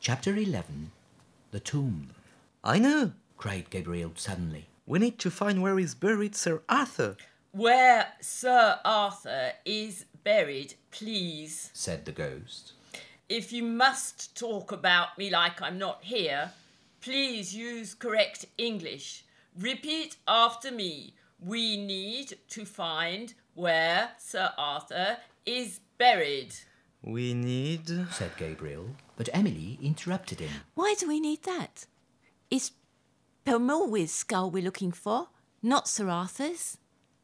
Chapter 11. The Tomb. I know. Cried Gabriel suddenly. We need to find where is buried Sir Arthur. Where Sir Arthur is buried, please. Said the ghost. If you must talk about me like I'm not here, please use correct English. Repeat after me. We need to find where Sir Arthur is buried. We need... Said Gabriel, but Emily interrupted him. Why do we need that? It's Pemulwuy's skull we're looking for, not Sir Arthur's.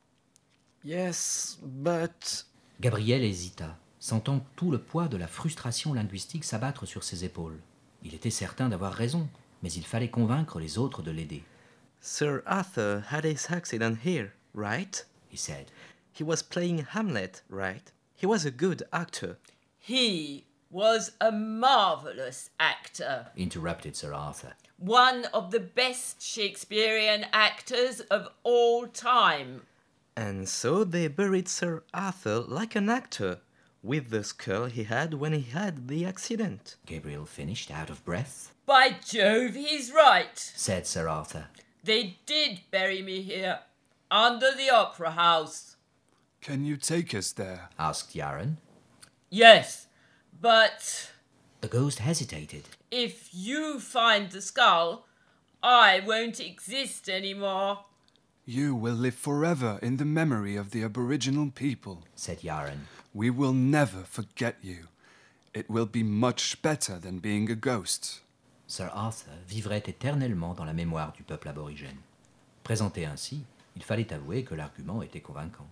Yes, but... Gabriel hésita, sentant tout le poids de la frustration linguistique s'abattre sur ses épaules. Il était certain d'avoir raison, mais il fallait convaincre les autres de l'aider. Sir Arthur had his accident here, right? He said. He was playing Hamlet, right? He was a good actor. He was a marvellous actor. Interrupted Sir Arthur. One of the best Shakespearean actors of all time. And so they buried Sir Arthur like an actor, with the skull he had when he had the accident. Gabriel finished, out of breath. By Jove, he's right. Said Sir Arthur. They did bury me here, under the Opera House. Can you take us there? Asked Yaron. Yes, but The ghost hesitated. if you find the skull, I won't exist anymore. You will live forever in the memory of the Aboriginal people. Said Yaron. We will never forget you. It will be much better than being a ghost. Sir Arthur vivrait éternellement dans la mémoire du peuple aborigène. Présenté ainsi, il fallait avouer que l'argument était convaincant.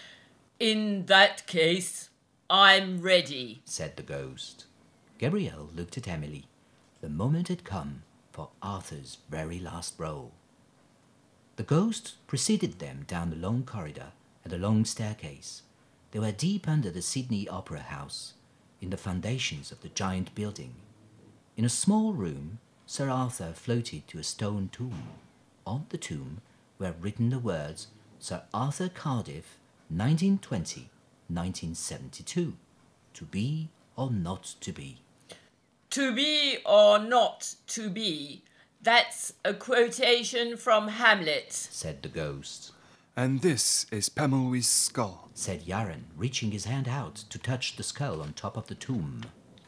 In that case, I'm ready. Said the ghost. Gabriel looked at Emily. The moment had come for Arthur's very last role. The ghost preceded them down the long corridor and a long staircase. They were deep under the Sydney Opera House, in the foundations of the giant building. In a small room, Sir Arthur floated to a stone tomb. On the tomb were written the words, Sir Arthur Cardiff, 1920-1972. To be or not to be. To be or not to be, that's a quotation from Hamlet. Said the ghost. And this is Pemulwuy's skull. Said Yaron, reaching his hand out to touch the skull on top of the tomb.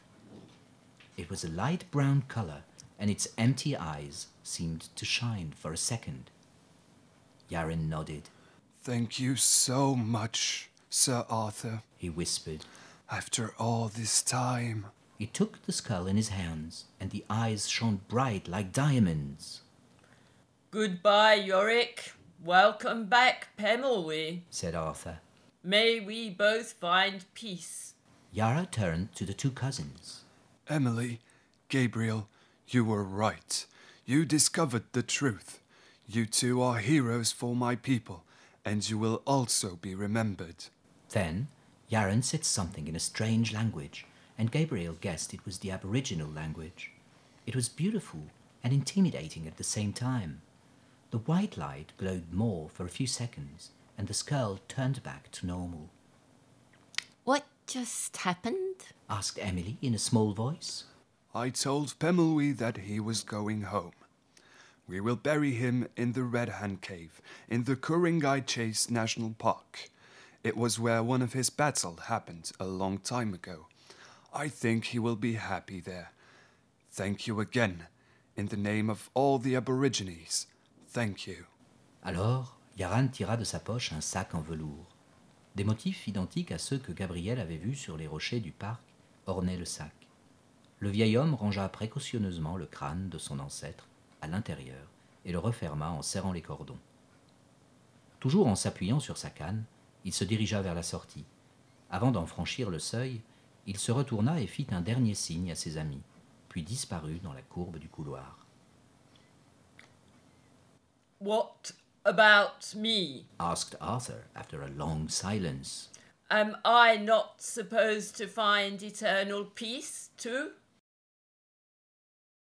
It was a light brown color, and its empty eyes seemed to shine for a second. Yaron nodded. Thank you so much, Sir Arthur. He whispered. After all this time. He took the skull in his hands, and the eyes shone bright like diamonds. Goodbye, Yorick. Welcome back, Pemulwuy. Said Arthur. May we both find peace. Yara turned to the two cousins. Emily, Gabriel, you were right. You discovered the truth. You two are heroes for my people, and you will also be remembered. Then Yaron said something in a strange language, and Gabriel guessed it was the Aboriginal language. It was beautiful and intimidating at the same time. The white light glowed more for a few seconds, and the skull turned back to normal. What just happened? Asked Emily in a small voice. I told Pemulwuy that he was going home. We will bury him in the Red Hand Cave, in the Ku-ring-gai Chase National Park. It was where one of his battles happened a long time ago. I think he will be happy there. Thank you again. In the name of all the Aborigines, thank you. Alors, Yaron tira de sa poche un sac en velours. Des motifs identiques à ceux que Gabriel avait vus sur les rochers du parc ornaient le sac. Le vieil homme rangea précautionneusement le crâne de son ancêtre à l'intérieur et le referma en serrant les cordons. Toujours en s'appuyant sur sa canne, il se dirigea vers la sortie. Avant d'en franchir le seuil, il se retourna et fit un dernier signe à ses amis, puis disparut dans la courbe du couloir. What about me? Asked Arthur after a long silence. Am I not supposed to find eternal peace too?